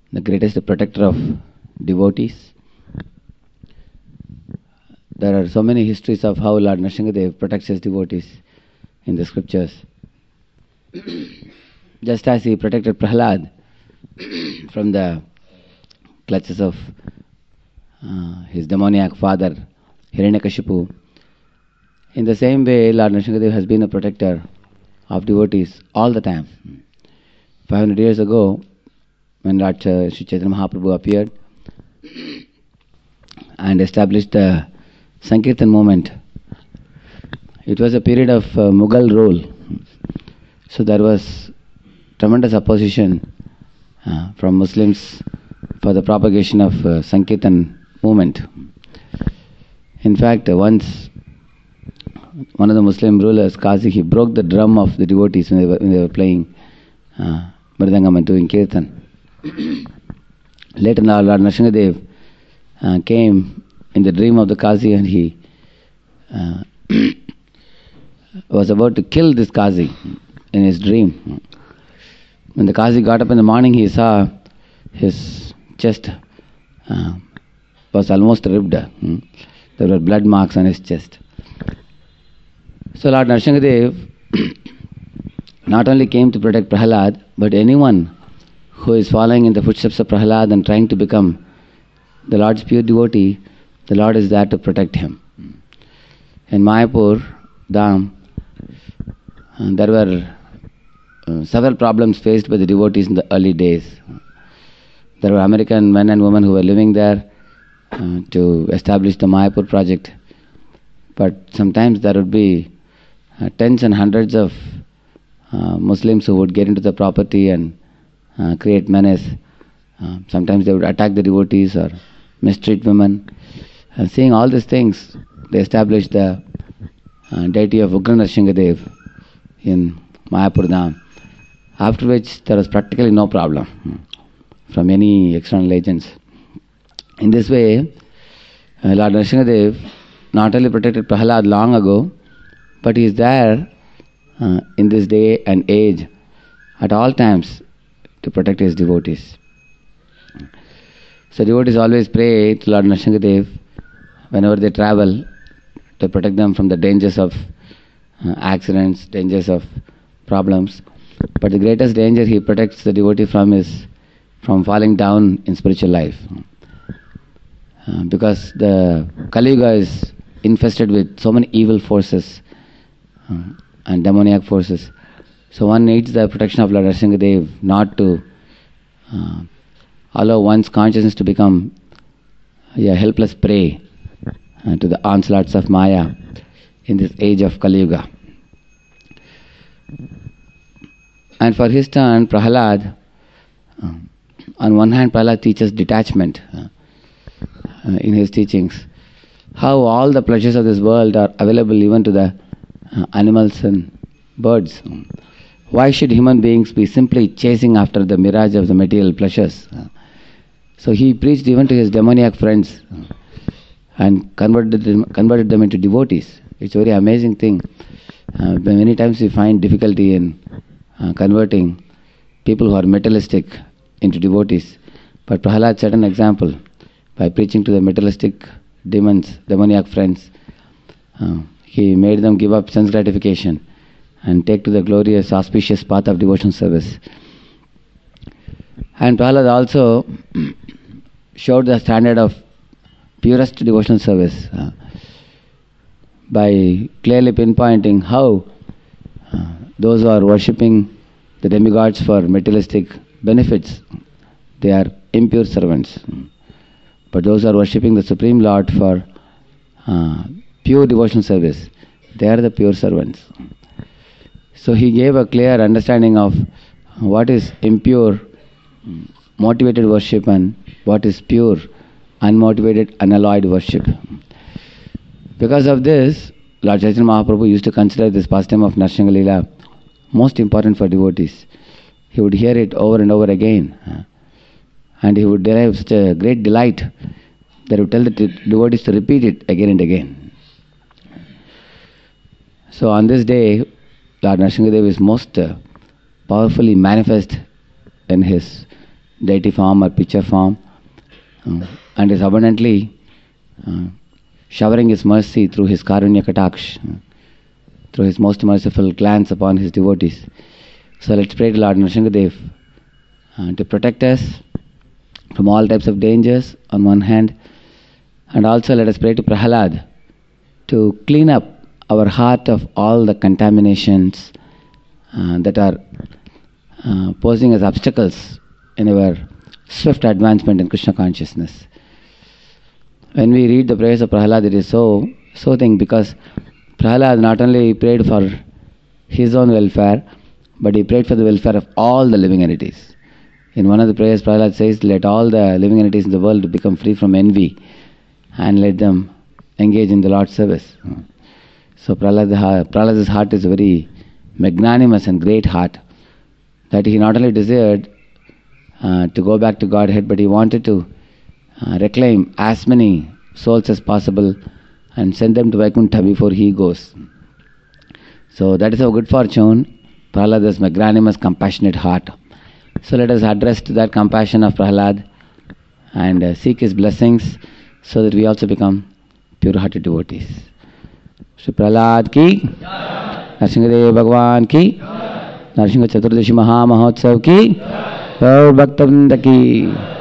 the greatest protector of devotees. There are so many histories of how Lord Nrsingadev protects his devotees in the scriptures. Just as he protected Prahlad from the clutches of his demoniac father, Hiranyakashipu, in the same way Lord Nrsingadev has been a protector of devotees all the time. 500 years ago, when Lord Sri Chaitanya Mahaprabhu appeared and established the Sankirtan movement, it was a period of Mughal rule. So there was tremendous opposition from Muslims for the propagation of Sankirtan movement. In fact, once one of the Muslim rulers, Qazi, he broke the drum of the devotees when they were playing Mridangam and doing Kirtan. Later now, Lord Nrsingadev came in the dream of the Qazi, and he was about to kill this Qazi in his dream. When the Qazi got up in the morning, he saw his chest was almost ripped. There were blood marks on his chest. So Lord Nrsingadev not only came to protect Prahlad, but anyone who is following in the footsteps of Prahlad and trying to become the Lord's pure devotee, the Lord is there to protect him. In Mayapur, Dham, there were several problems faced by the devotees in the early days. There were American men and women who were living there to establish the Mayapur project. But sometimes there would be tens and hundreds of Muslims who would get into the property and create menace. Sometimes they would attack the devotees or mistreat women. Seeing all these things, they established the deity of Ugra Nrsingadev in Mayapur Dham, after which there was practically no problem from any external agents. In this way, Lord Nrsingadev not only protected Prahlad long ago, but he is there in this day and age at all times to protect his devotees. So devotees always pray to Lord Nrsingadev whenever they travel to protect them from the dangers of accidents, dangers of problems. But the greatest danger he protects the devotee from is from falling down in spiritual life. Because the Kali Yuga is infested with so many evil forces and demoniac forces. So one needs the protection of Lord Nrsingadev not to allow one's consciousness to become a helpless prey to the onslaughts of Maya in this age of Kali Yuga. And for his turn, Prahlad, on one hand, Prahlad teaches detachment in his teachings. How all the pleasures of this world are available even to the animals and birds. Why should human beings be simply chasing after the mirage of the material pleasures? So he preached even to his demoniac friends and converted them into devotees. It's a very amazing thing. Many times we find difficulty in converting people who are materialistic into devotees. But Prahlad set an example by preaching to the materialistic demoniac friends. He made them give up sense gratification and take to the glorious, auspicious path of devotion service. And Prahlad also showed the standard of purest devotional service by clearly pinpointing how those who are worshipping the demigods for materialistic benefits, they are impure servants. But those who are worshipping the Supreme Lord for pure devotional service, they are the pure servants. So he gave a clear understanding of what is impure, motivated worship and what is pure, unmotivated, unalloyed worship. Because of this, Lord Chaitanya Mahaprabhu used to consider this pastime of Narsingha Leela most important for devotees. He would hear it over and over again, and he would derive such a great delight that he would tell the devotees to repeat it again and again. So on this day, Lord Nrsingadev is most powerfully manifest in his deity form or picture form, and is abundantly showering his mercy through his Karunya Kataksh, through his most merciful glance upon his devotees. So let's pray to Lord Nrsingadev to protect us from all types of dangers on one hand, and also let us pray to Prahalad to clean up our heart of all the contaminations that are posing as obstacles in our swift advancement in Krishna consciousness. When we read the prayers of Prahalad, it is so thing, because Prahalad not only prayed for his own welfare, but he prayed for the welfare of all the living entities. In one of the prayers, Prahalad says, let all the living entities in the world become free from envy and let them engage in the Lord's service. So Prahalad's heart is a very magnanimous and great heart, that he not only desired to go back to Godhead, but he wanted to reclaim as many souls as possible and send them to Vaikuntha before he goes. So that is our good fortune, Prahalada's magnanimous, compassionate heart. So let us address to that compassion of Prahalad and seek his blessings so that we also become pure-hearted devotees. Shri Prahalad ki, Nrsingadev Bhagwan ki, Nrsinga Chaturdashi Maha Mahotsav ki, Gaur Bhakta Vrinda ki.